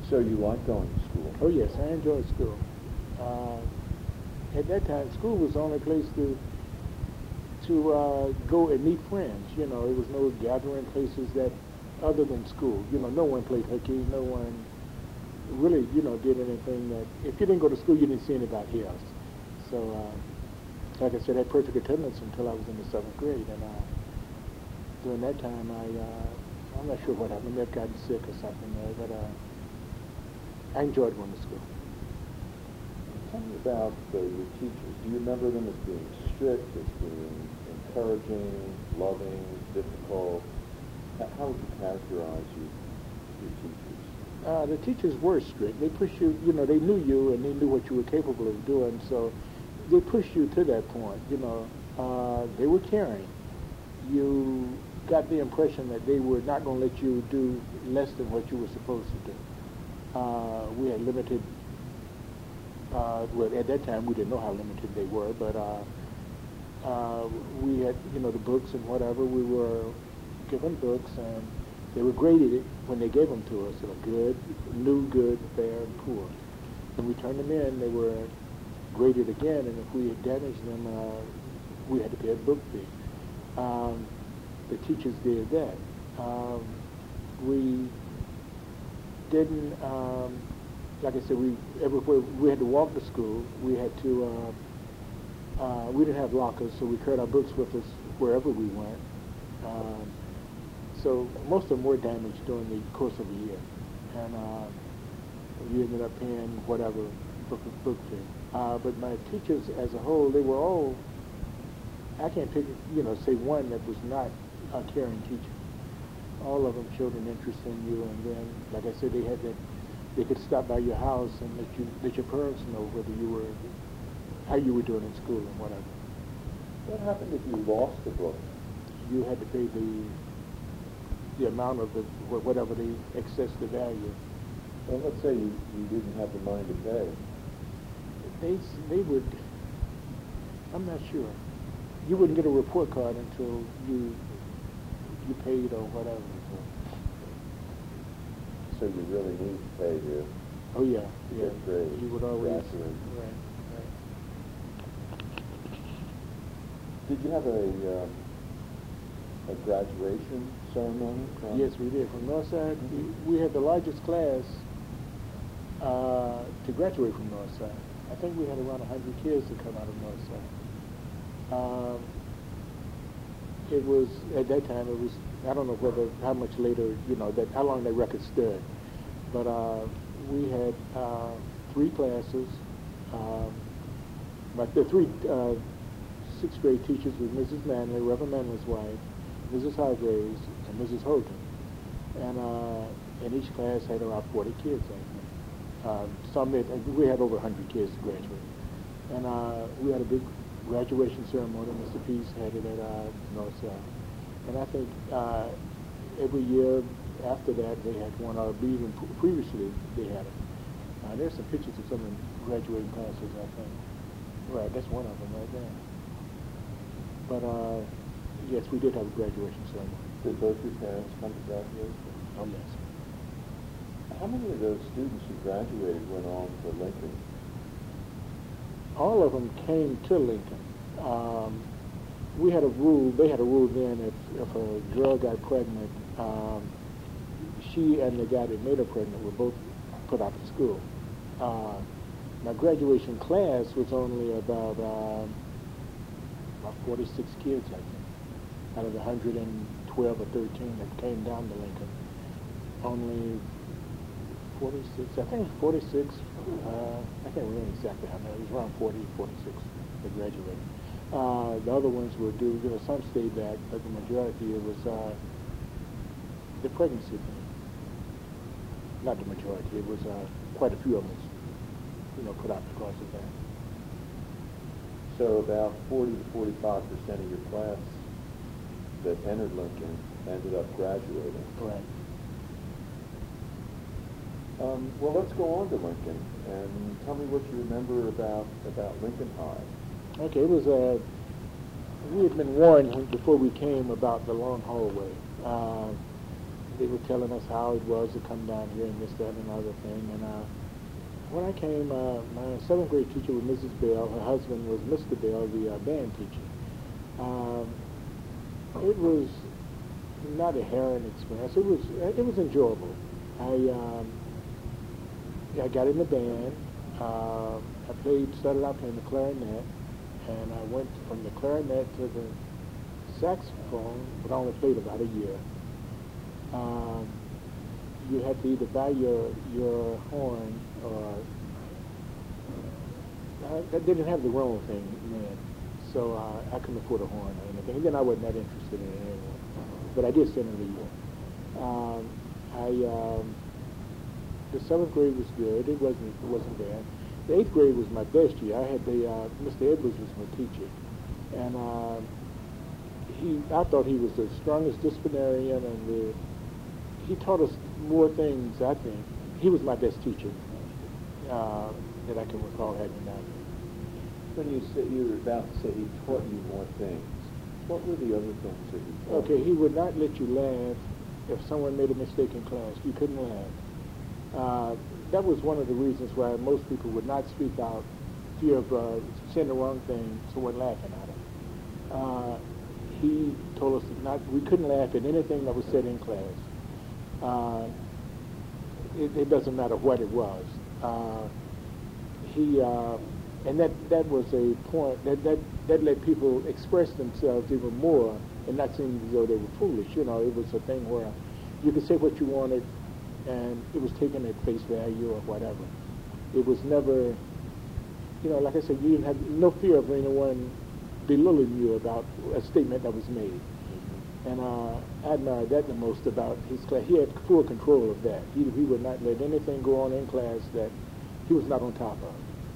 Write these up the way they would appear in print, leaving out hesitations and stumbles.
So you like going to school? Oh yes, I enjoyed school. At that time, school was the only place to go and meet friends. You know, there was no gathering places that other than school. You know, no one played hooky. No one really, you know, did anything that if you didn't go to school, you didn't see anybody else. So, like I said, I had perfect attendance until I was in the 7th grade, and during that time, I'm not sure what happened. I may have gotten sick or something there, but I enjoyed going to school. Tell me about your teachers. Do you remember them as being strict, as being encouraging, loving, difficult? How would you characterize your teachers? The teachers were strict. They pushed you, you know, they knew you and they knew what you were capable of doing, so they pushed you to that point, you know. They were caring. You got the impression that they were not going to let you do less than what you were supposed to do. We had limited, well, at that time we didn't know how limited they were, but we had, you know, the books and whatever. We were given books, and they were graded when they gave them to us. They were good, new, good, fair, and poor. When we turned them in, they were graded again, and if we had damaged them, we had to pay a book fee. The teachers did that. We didn't, like I said, everywhere we had to walk to school. We had to, we didn't have lockers, so we carried our books with us wherever we went. So most of them were damaged during the course of a year, and you ended up paying whatever book fee. But my teachers as a whole, they were all, I can't pick, you know, say one that was not a caring teacher. All of them showed an interest in you, and then, like I said, they could stop by your house and let your parents know whether you were, how you were doing in school and whatever. What happened if you lost the book? You had to pay the amount of whatever they excess the value. Well, let's say you didn't have the money to pay. They would, I'm not sure. You wouldn't get a report card until you paid or whatever. So you really need to pay to oh yeah, yeah. get grades. You would always graduate. right. Did you have a graduation ceremony? Yes, we did. From Northside, we had the largest class to graduate from Northside. I think we had around 100 kids to come out of Northside. It was, at that time, it was, I don't know how much later, you know, how long that record stood. But we had 3 classes. The 3 6th grade teachers were Mrs. Manley, Reverend Manley's wife, Mrs. Hargraves, and Mrs. Hogan. And each class had around 40 kids, I think. We had over 100 kids to graduate. And we had a big graduation ceremony. Mr. Peace had it at Northside. And I think every year after that they had one, or even previously they had it. There's some pictures of some of the graduating classes, I think. Right, that's one of them right there. But yes, we did have a graduation ceremony. Did both your parents come to graduation? Oh yes. How many of those students who graduated went on to Lincoln? All of them came to Lincoln. We had a rule, they had a rule then, if a girl got pregnant, she and the guy that made her pregnant were both put out of school. My graduation class was only about 46 kids, I think, out of the 112 or 13 that came down to Lincoln. Only 46, I think it was 46, I can't remember exactly how many, it was around 40, 46 that graduated. The other ones were due, you know, some stayed back, but the majority, it was the pregnancy thing. Not the majority, it was quite a few of us, you know, put out because of that. So about 40 to 45% of your class that entered Lincoln ended up graduating. Right. Well, let's go on to Lincoln and tell me what you remember about Lincoln High. Okay, it was we had been warned before we came about the long hallway. they were telling us how it was to come down here and this, that, and another thing. And when I came, my 7th grade teacher was Mrs. Bell. Her husband was Mr. Bell, the band teacher. It was not a harrowing experience. It was enjoyable. I got in the band. I started out playing the clarinet, and I went from the clarinet to the saxophone, but I only played about a year. You had to either buy your horn or they didn't have the Rome thing then, so I couldn't afford a horn or anything. And then I wasn't that interested in it anyway. But I did spend a year. The 7th grade was good. It wasn't bad. The 8th grade was my best year. I had Mr. Edwards was my teacher, and I thought he was the strongest disciplinarian, and he taught us more things. I think he was my best teacher that I can recall having done. When you were about to say he taught you more things, what were the other things that he taught? Okay, he would not let you laugh if someone made a mistake in class. You couldn't laugh. That was one of the reasons why most people would not speak out, fear of saying the wrong thing, someone laughing at him. He told us we couldn't laugh at anything that was said in class. It doesn't matter what it was. And that was a point that let people express themselves even more and not seem as though they were foolish. You know, it was a thing where you could say what you wanted, and it was taken at face value or whatever. It was never, you know, like I said, you didn't have no fear of anyone belittling you about a statement that was made. Mm-hmm. And I admired that the most about his class. He had full control of that. He would not let anything go on in class that he was not on top of.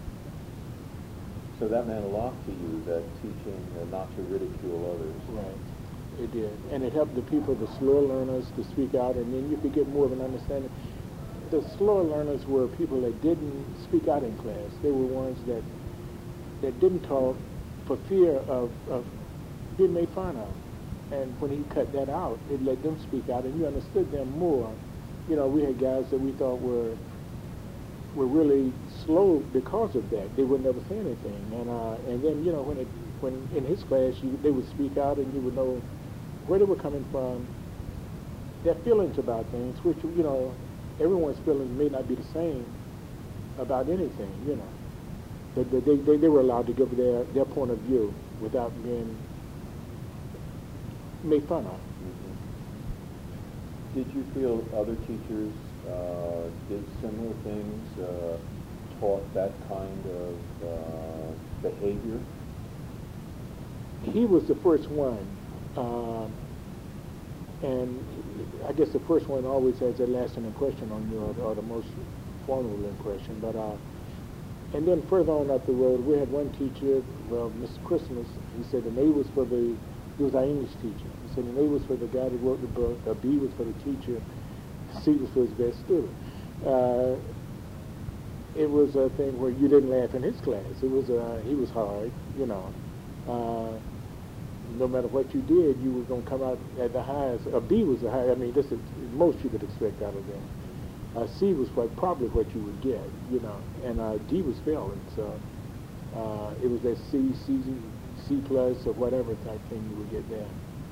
So that meant a lot to you, that teaching not to ridicule others. Right. It did. And it helped the people, the slower learners, to speak out, and then you could get more of an understanding. The slower learners were people that didn't speak out in class. They were ones that didn't talk for fear of being made fun of. And when he cut that out, it let them speak out, and you understood them more. You know, we had guys that we thought were really slow because of that. They would never say anything. And then, you know, when in his class, they would speak out, and you would know where they were coming from, their feelings about things, which, you know, everyone's feelings may not be the same about anything, you know. But they were allowed to give their point of view without being made fun of. Mm-hmm. Did you feel other teachers did similar things, taught that kind of behavior? He was the first one. And I guess the first one always has a lasting impression on you, or the most formidable impression. But and then further on up the road, we had one teacher, well, Mr. Christmas. He said an A was for he was our English teacher. He said an A was for the guy that wrote the book, a B was for the teacher, C was for his best student. It was a thing where you didn't laugh in his class. It was he was hard, you know. No matter what you did, you were going to come out at the highest. A B was the high. I mean, this is most you could expect out of them. C was probably what you would get, you know, and D was failing. So it was that C plus or whatever type thing you would get there.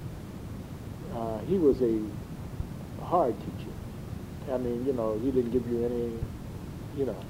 He was a hard teacher. I mean, you know, he didn't give you any, you know.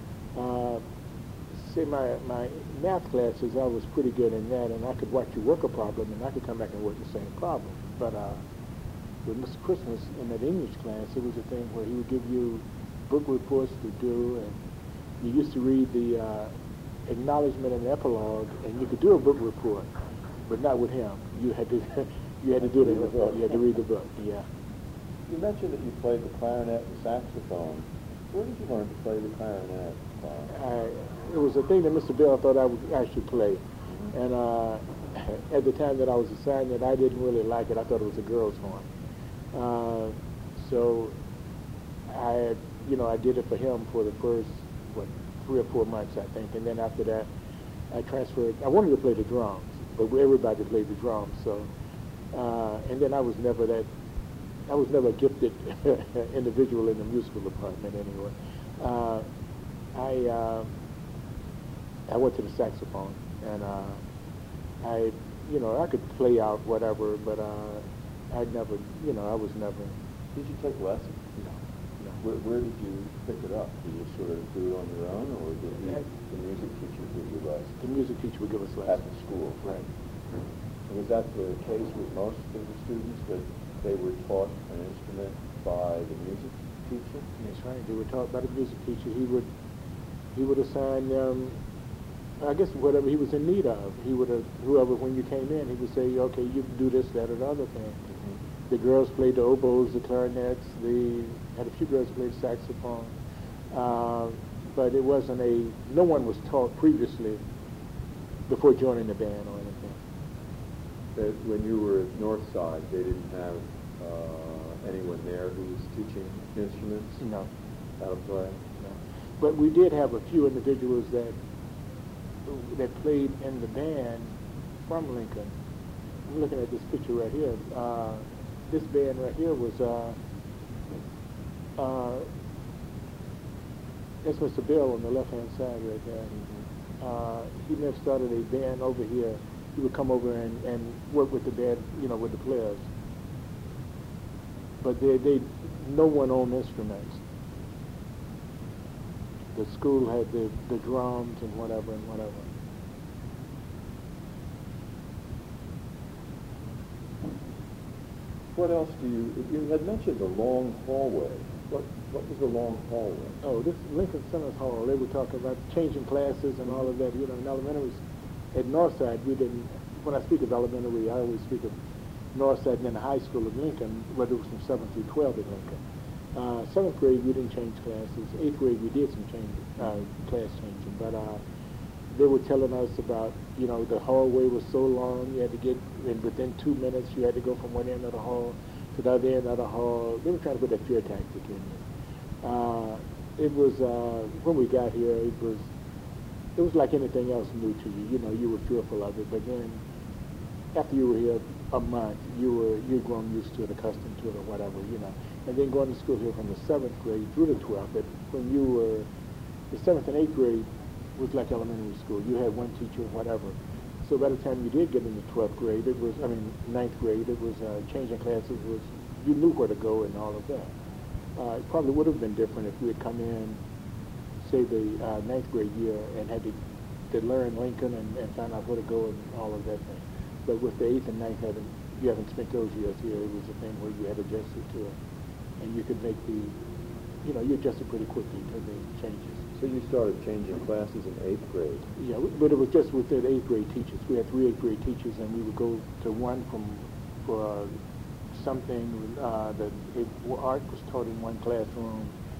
Say my math classes, I was pretty good in that, and I could watch you work a problem, and I could come back and work the same problem. But with Mr. Christmas in that English class, it was a thing where he would give you book reports to do, and you used to read the acknowledgement and epilogue, and you could do a book report, but not with him. You had to you had to do the book. You had to read the book. Yeah. You mentioned that you played the clarinet and saxophone. Where did you learn to play the clarinet? It was a thing that Mr. Bell thought I should play. Mm-hmm. And at the time that I was assigned it, I didn't really like it. I thought it was a girl's horn. So I did it for him for the first, 3 or 4 months, I think. And then after that, I transferred. I wanted to play the drums, but everybody played the drums. So, and then I was never that I was never a gifted individual in the musical department anyway. Uh, I went to the saxophone, and I, I could play out whatever, but I never, I was never. Did you take lessons? No. Where did you pick it up? Did you sort of do it on your own, or did the music teacher give you lessons? The music teacher would give us At lessons. the school? Right. Was that the case with most of the students, that they were taught an instrument by the music teacher? That's right. They were taught by the music teacher. He would assign them, I guess, whatever he was in need of. He would have, whoever, when you came in, he would say, okay, you can do this, that, or the other thing. The girls played the oboes, the clarinets. They had a few girls played saxophone, but it wasn't no one was taught previously before joining the band or anything. When you were at Northside, they didn't have anyone there who was teaching instruments? No. How to play? No. But we did have a few individuals that played in the band from Lincoln. I'm looking at this picture right here. This band right here was that's Mr. Bill on the left-hand side right there. He may have started a band over here. He would come over and work with the band, with the players. But no one owned instruments. The school had the drums and whatever and whatever. What else you had mentioned the long hallway. What was the long hallway? Oh, this Lincoln Center Hall, they were talking about changing classes and all of that, in elementary. At Northside, we didn't, when I speak of elementary, I always speak of Northside and then the high school of Lincoln, whether it was from 7th through 12 at Lincoln. 7th grade, we didn't change classes. 8th grade, we did some class changing, but they were telling us about, the hallway was so long, you had to get, and within 2 minutes, you had to go from one end of the hall to the other end of the hall. They were trying to put that fear tactic in there. It was, when we got here, it was like anything else new to you. You were fearful of it, but then after you were here a month, you'd grown used to it, accustomed to it, or whatever, And then going to school here from the 7th grade through the 12th, but when you were, the 7th and 8th grade was like elementary school. You had one teacher, whatever. So by the time you did get into 12th grade, 9th grade, it was changing classes you knew where to go and all of that. It probably would have been different if we had come in, say, the 9th grade year and had to learn Lincoln and find out where to go and all of that thing. But with the 8th and 9th, you haven't spent those years here. It was a thing where you had adjusted to it. And you could make you adjusted pretty quickly to the changes. So you started changing classes in 8th grade? Yeah, but it was just with the 8th grade teachers. We had 3 8th grade teachers, and we would go to one for something that art was taught in one classroom.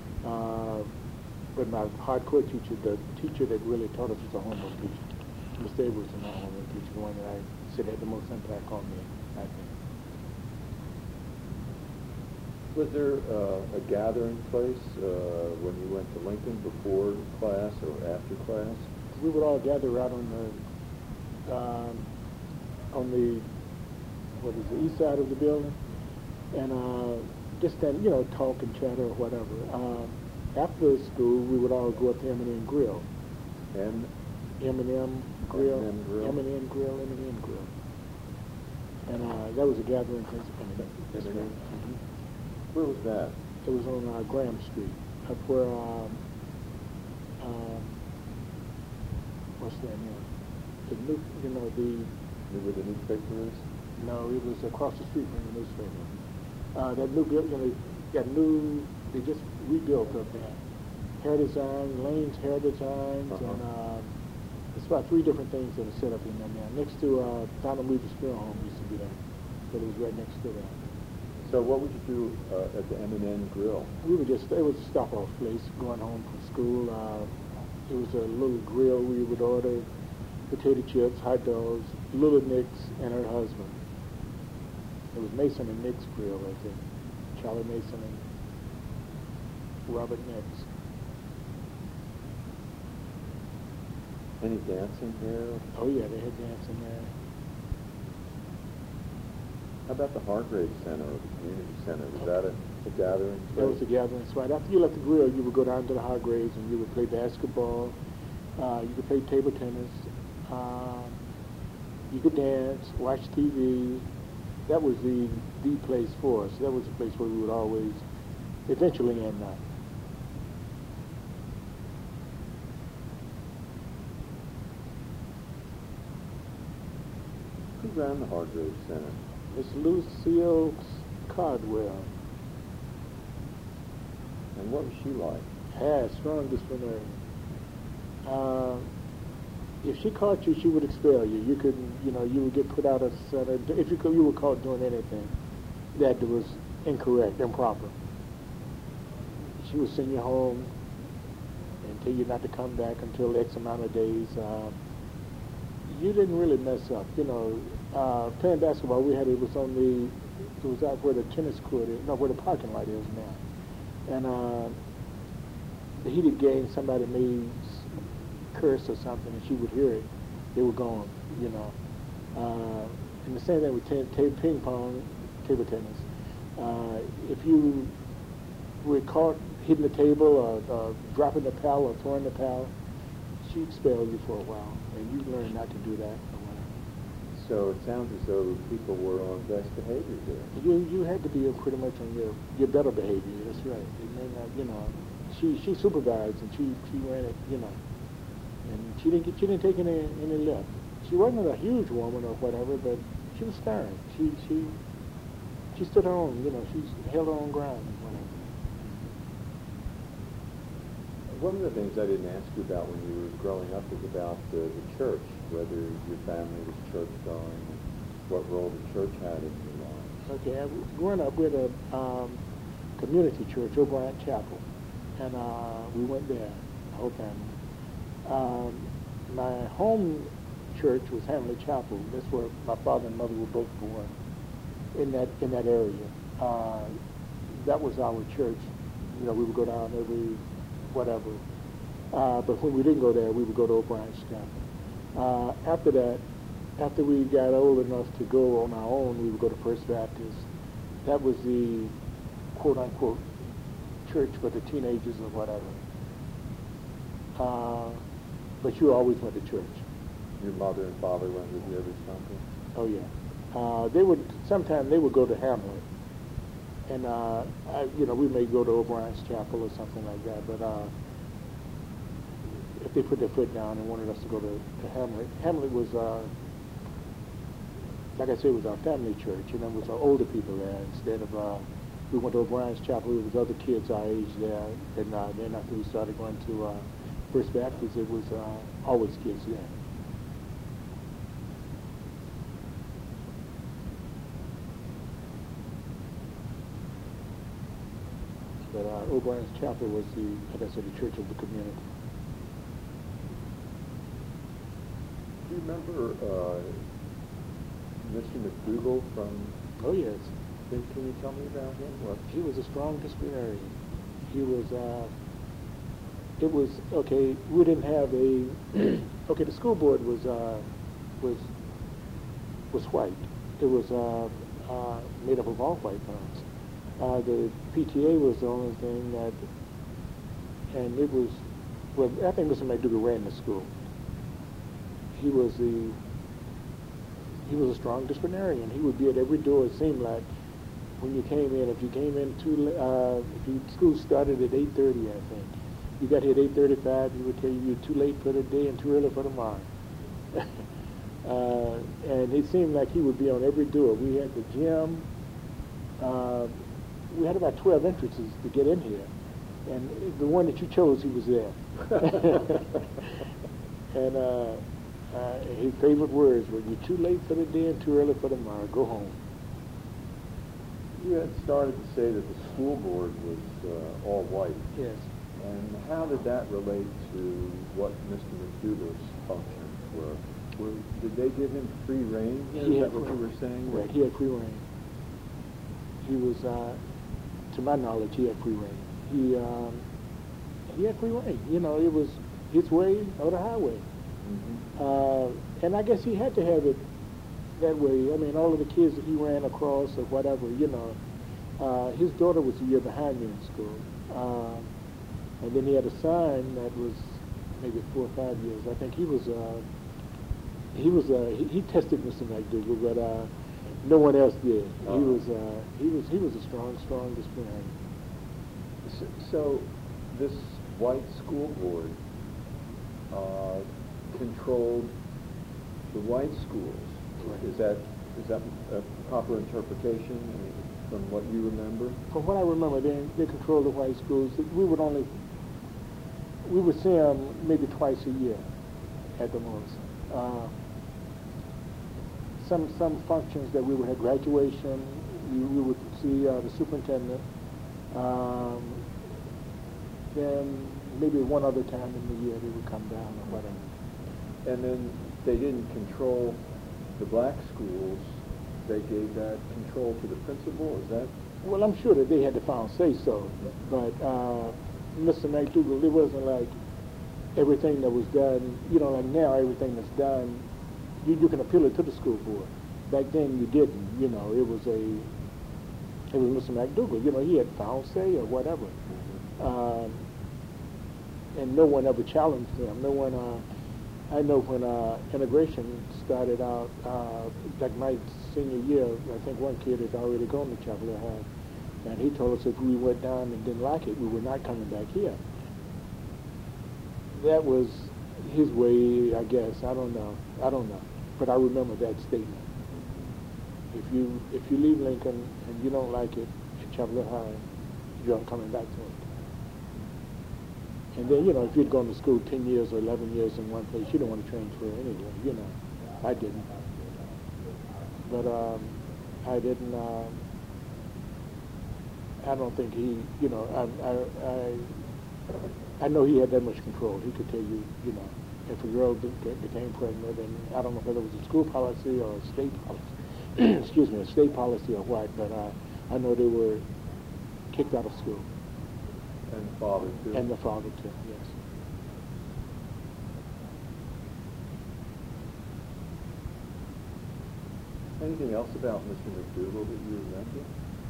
But my hardcore teacher, the teacher that really taught us, was a homework teacher. Mr. Edwards was my homework teacher, the one that I said had the most impact on me, I think. Was there a gathering place when you went to Lincoln before class or after class? We would all gather out on the east side of the building, and just then, talk and chat or whatever. After school, we would all go up to M&M Grill. M&M Grill. M&M Grill. M&M Grill. M&M Grill. And that was a gathering place. M&M. Where was that? It was on Graham Street, up where, what's that name? Where the newspaper is? No, it was across the street from the newspaper. That new building, they just rebuilt up there. Hair Design, Lane's Hair Designs, and it's about 3 different things that are set up in there. Next to Donald Weaver's Funeral Home used to be there, but it was right next to that. So what would you do at the M&M Grill? It was a stop-off place going home from school. It was a little grill. We would order potato chips, hot dogs, Lula Nix, and her husband. It was Mason and Nix Grill, I think. Charlie Mason and Robert Nix. Any dancing there? Oh yeah, they had dancing there. How about the Hargrave Center or the community center? Was that a gathering place? That was the gathering spot. After you left the grill, you would go down to the Hargraves and you would play basketball. You could play table tennis. You could dance, watch TV. That was the place for us. That was the place where we would always eventually end up. Who ran the Hargrave Center? Miss Lucille Cardwell. And what was she like? Strong disciplinarian. If she caught you, she would expel you. You couldn't, you would get put out of the center. If you were caught doing anything that was incorrect, improper, she would send you home and tell you not to come back until X amount of days. You didn't really mess up. Playing basketball, it was out where the tennis court is, where the parking lot is now. And the heated game, somebody may curse or something, and she would hear it. They were gone, And the same thing with ping pong, table tennis. If you were caught hitting the table or dropping the paddle or throwing the paddle, she expelled you for a while, and you learned not to do that. So it sounds as though people were on best behavior there. You had to be pretty much on your better behavior. That's right. It may not, She supervised and she ran it, and she didn't take any lip. She wasn't a huge woman or whatever, but she was stern. She stood her own. She held her own ground. Whatever. One of the things I didn't ask you about when you were growing up is about the church, whether your family was church going, and what role the church had in your lives. Okay, growing up, we had a community church, O'Brien Chapel, and we went there, the whole family. My home church was Hamlet Chapel. That's where my father and mother were both born, in that area. That was our church. We would go down every whatever. But when we didn't go there, we would go to O'Brien's Chapel. After that, after we got old enough to go on our own, we would go to First Baptist. That was the quote-unquote church for the teenagers or whatever. But you always went to church. Your mother and father went with you every Sunday? Oh, yeah. Sometimes they would go to Hamlet. And, we may go to O'Brien's Chapel or something like that, but if they put their foot down and wanted us to go to Hamlet, Hamlet was, like I said, it was our family church, and there was older people there. Instead of, we went to O'Brien's Chapel, there was other kids our age there, and then after we started going to First Baptist, it was always kids there. But O'Brien's Chapel was like I said, the church of the community. Do you remember Mr. McDougall from... Oh, yes. Can you tell me about him? What? He was a strong disciplinarian. He was, okay, we didn't have okay, the school board was white. It was made up of all white folks. The PTA was the only thing that, and it was, well, I think Mr. McDougall ran the school. He was a strong disciplinarian. He would be at every door, it seemed like, when you came in. If you came in school started at 8:30, I think. You got here at 8:35, he would tell you you're too late for the day and too early for tomorrow. And it seemed like he would be on every door. We had the gym. We had about 12 entrances to get in here. And the one that you chose, he was there. And his favorite words were, "You're too late for the day and too early for tomorrow. Go home." You had started to say that the school board was all white. Yes. And how did that relate to what Mr. McDougall's functions were? Did they give him free rein? Is that what you were saying? Right, he had free rein. He was, to my knowledge, he had free rein. He had free rein. It was his way or the highway. Mm-hmm. And I guess he had to have it that way. I mean, all of the kids that he ran across or whatever, you know. His daughter was a year behind me in school. And then he had a son that was maybe 4 or 5 years. I think he tested Mr. McDougal, but no one else did. He was a strong disciplinarian. So this white school board controlled the white schools. Right. Is that a proper interpretation from what you remember? From what I remember, they controlled the white schools. We would see them maybe twice a year at the most. Some functions that we would have graduation, we would see the superintendent. Then maybe one other time in the year they would come down or whatever. And then they didn't control the black schools. They gave that control to the principal. Is that? Well, I'm sure that they had the final say so, but Mr. McDougal, it wasn't like everything that was done. You know, like now everything that's done, you can appeal it to the school board. Back then you didn't. You know, it was Mr. McDougal. You know, he had final say or whatever. And no one ever challenged him. No one. I know when integration started out, like my senior year, I think one kid had already gone to Chapel Hill High, and he told us if we went down and didn't like it, we were not coming back here. That was his way, I guess. I don't know, but I remember that statement. If you leave Lincoln and you don't like it at Chapel Hill High, you're not coming back to it. And then, you know, if you'd gone to school 10 years or 11 years in one place, you don't want to transfer anyway, you know. I didn't. But I didn't, I don't think he, you know, I know he had that much control. He could tell you, you know, if a girl became pregnant, and I don't know whether it was a school policy or a state policy, excuse me, a state policy or what, but I know they were kicked out of school. And the father, too? And the father, too, yes. Anything else about Mr. McDougal that you remember?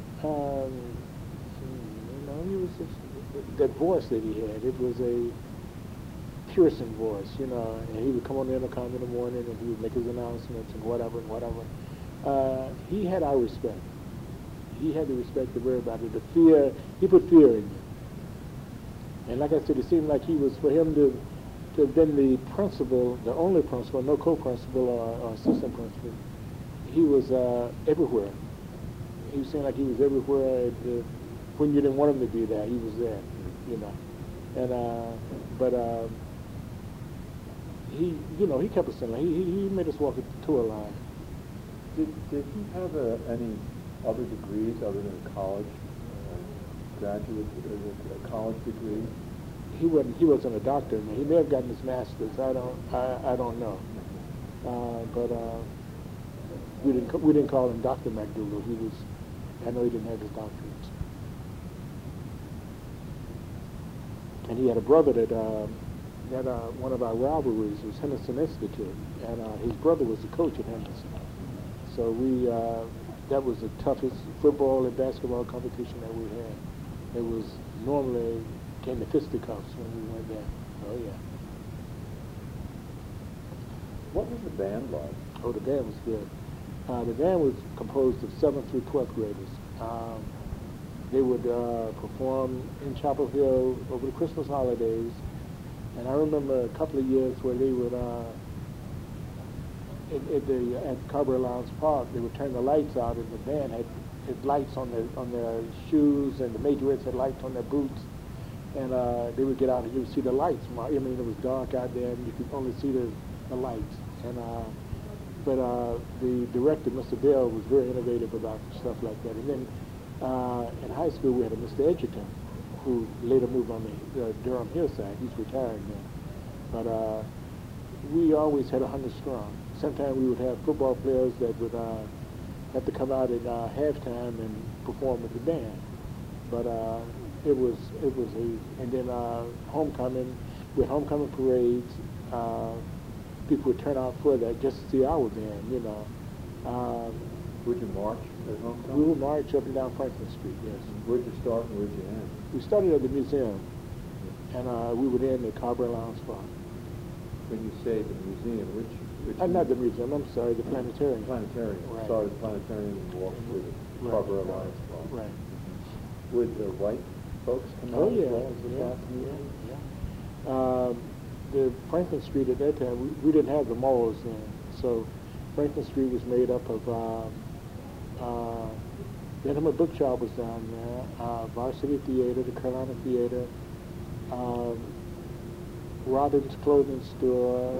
You know, he was just, that voice that he had, it was a Puritan voice, you know, and he would come on the intercom in the morning and he would make his announcements and whatever. He had our respect. He had the respect of everybody. The fear, he put fear in you. And like I said, it seemed like he was, for him to have been the principal, the only principal, no co-principal or assistant principal, he was everywhere. He seemed like he was everywhere. When you didn't want him to be there, he was there, you know. And he, you know, he kept us in line. He made us walk a tour line. Did he have any other degrees other than a college graduate, a college degree? He wasn't a doctor. He may have gotten his master's. I don't know. But we didn't call him Dr. McDougal. I know he didn't have his doctorate. And he had a brother that one of our rivalries was Henderson Institute, and his brother was the coach at Henderson. So that was the toughest football and basketball competition that we had. It was normally came to fisticuffs when we went there. Oh yeah. What was the band like? Oh, the band was good. The band was composed of 7th through 12th graders. They would perform in Chapel Hill over the Christmas holidays, and I remember a couple of years where they would at Carberry Lowndes Park, they would turn the lights out, and the band had lights on their shoes, and the majorettes had lights on their boots, and they would get out and you would see the lights. I mean, it was dark out there, and you could only see the lights. And but the director, Mr. Bell, was very innovative about stuff like that. And then in high school, we had a Mr. Edgerton, who later moved on the Durham Hillside. He's retired now. But we always had 100 strong. Sometimes we would have football players that would have to come out at halftime and perform with the band. But it was and then homecoming, with homecoming parades, people would turn out for that just to see our band, you know. Would you march at We homecoming? would march up and down Franklin Street, yes. Where'd you start and where'd you end? We started at the museum, and we would end at Carver Lounge Park. When you say the museum, which Not the museum, I'm sorry, the planetarium. Planetarium. Right. Started the planetarium and walked through the Right. Carver Alliance Park. Right. Would the white folks come Oh, out yeah, as well as the yeah, black community? yeah. The Franklin Street at that time, we didn't have the malls then, so Franklin Street was made up of the Intimate Bookshop was down there, Varsity Theater, the Carolina Theater, Robin's Clothing Store,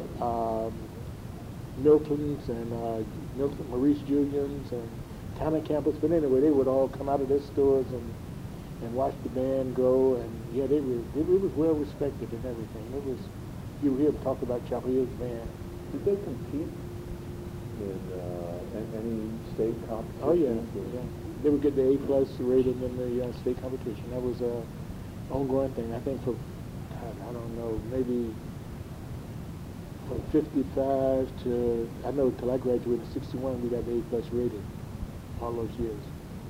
Milton's and Maurice Julian's and Town and Campus. But anyway, they would all come out of their stores and watch the band go, and yeah, it was well respected and everything. It was, you hear them talk about Chapel Hill's band. Did they compete in any state competition? Oh yeah, yeah. They would get the A+ rating in the state competition. That was a ongoing thing. I think for, God, I don't know, maybe from 55 to, I know till I graduated in 61, we got the A+ rating all those years.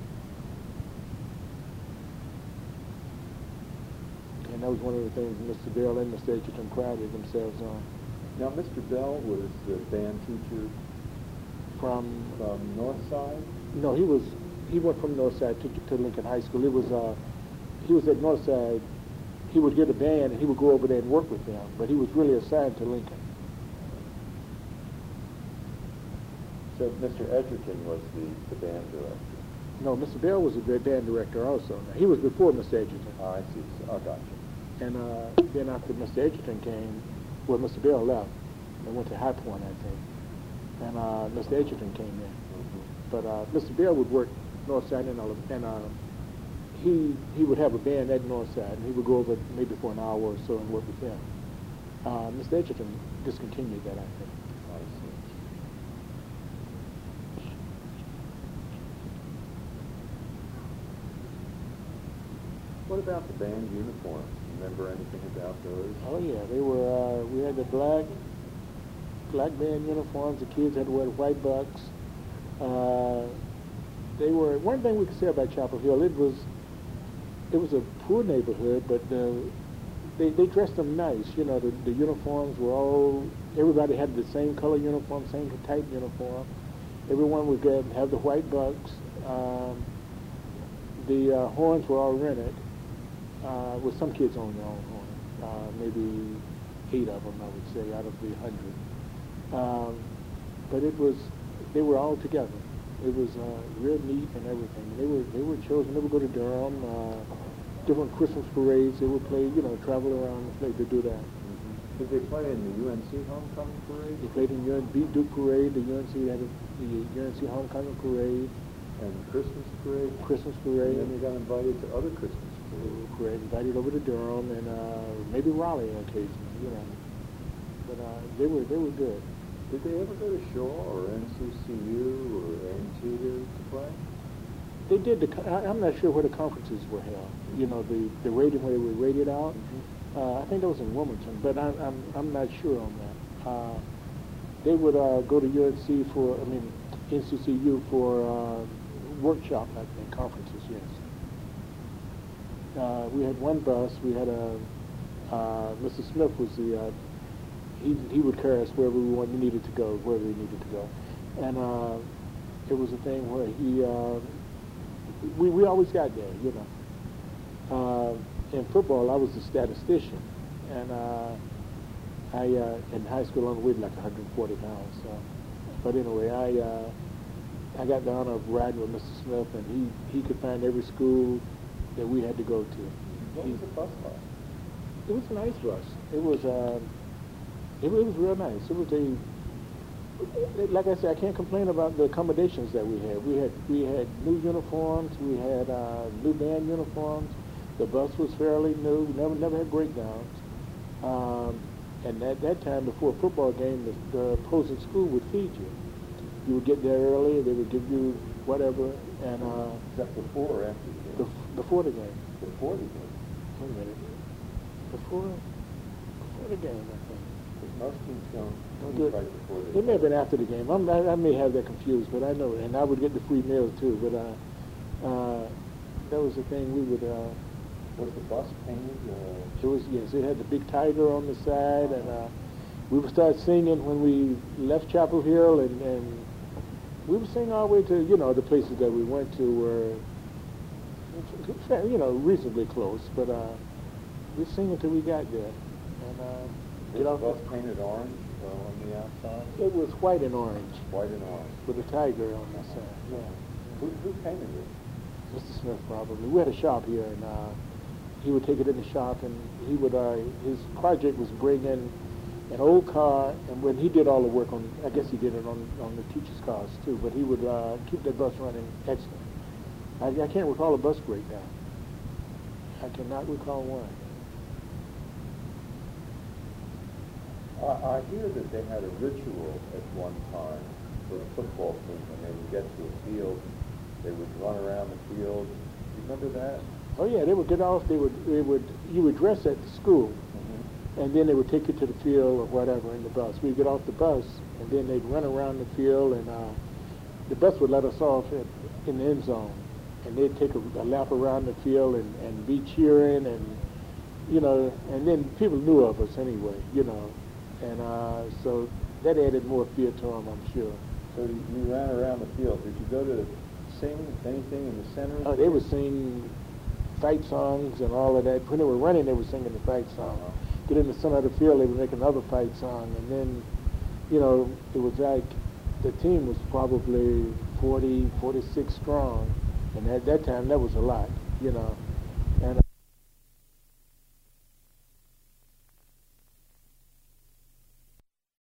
And that was one of the things Mr. Bell and Mr. Edgerton prided themselves on. Now, Mr. Bell was the band teacher From Northside? No, he went from Northside to Lincoln High School. It was he was at Northside. He would get a band and he would go over there and work with them, but he was really assigned to Lincoln. So Mr. Edgerton was the band director. No, Mr. Bell was a great band director also. Now, he was before Mr. Edgerton. Oh, I see. So, oh, gotcha. And then after Mr. Edgerton came, well, Mr. Bell left and went to High Point, I think. And Mr. Edgerton came in. But Mr. Bell would work Northside and all of, and he would have a band at Northside, and he would go over maybe for an hour or so and work with them. Mr. Edgerton discontinued that, I think. I see. What about the band uniforms? Remember anything about those? Oh yeah, they were. We had the black band uniforms. The kids had to wear the white bucks. They were, one thing we could say about Chapel Hill. It was a poor neighborhood, but they dressed them nice. You know, the uniforms were all. Everybody had the same color uniform, same type uniform. Everyone would have the white bucks. The horns were all rented. With some kids owned their own horn, maybe 8 of them, I would say, out of the 100. But they were all together. It was real neat and everything. They were chosen. They would go to Durham, different Christmas parades. They would play, travel around and play to do that. Mm-hmm. Did they play in the UNC homecoming parade? They played in beat Duke parade. The UNC had the UNC homecoming parade. And Christmas parade? Christmas parade. And then they got invited to other Christmas parades. Invited over to Durham and maybe Raleigh occasionally, But they were good. Did they ever go to Shaw or NCCU or A&T to play? They did. I'm not sure where the conferences were held. The rating where they were rated out. Mm-hmm. I think that was in Wilmington, but I'm not sure on that. They would go to NCCU for workshop, I think, conferences. Yes. We had one bus. We had Mr. Smith was the. He would carry us wherever we needed to go, and it was a thing where we always got there, In football, I was a statistician, and I in high school I only weighed like 140 pounds. But anyway, I got the honor of riding with Mr. Smith, and he could find every school that we had to go to. What was the bus like? It was a nice bus. It was real nice. It was like I said, I can't complain about the accommodations that we had. We had new uniforms. We had new band uniforms. The bus was fairly new. Never had breakdowns. And at that time, before a football game, the opposing school would feed you. You would get there early. They would give you whatever. And is that before or after the game? Before the game. Before the game. Wait a minute. Before the game, I think. Because most teams don't do eat it. right before they It may have been after the game. I may have that confused, but I know, and I would get the free meal too. But that was the thing. We would. Was the bus painted? It was, yes. It had the big tiger on the side, and we would start singing when we left Chapel Hill, and we would sing all the way to the places that we went to were reasonably close, but we'd sing until we got there. And Was the bus painted orange on the outside? It was white and orange White and orange. with a tiger on the side. Yeah. Who painted it? Mr. Smith probably. We had a shop here, and he would take it in the shop, and he would. His project was bring in an old car, and when he did all the work on, I guess he did it on the teachers' cars too. But he would keep that bus running excellent. I can't recall a bus breakdown. I cannot recall one. I hear that they had a ritual at one time for the football team. When they would get to a field, they would run around the field. Do you remember that? Oh yeah, they would get off. You would dress at the school, and then they would take you to the field or whatever in the bus. We'd get off the bus, and then they'd run around the field, and the bus would let us off in the end zone, and they'd take a lap around the field and be cheering, and and then people knew of us anyway, and so that added more fear to them, I'm sure. So you ran around the field. Did you go to sing anything in the center? Oh, they would sing fight songs and all of that. When they were running, they were singing the fight song. Get in the center of the field, they would make another fight song, and then, it was like the team was probably 40, 46 strong, and at that time, that was a lot,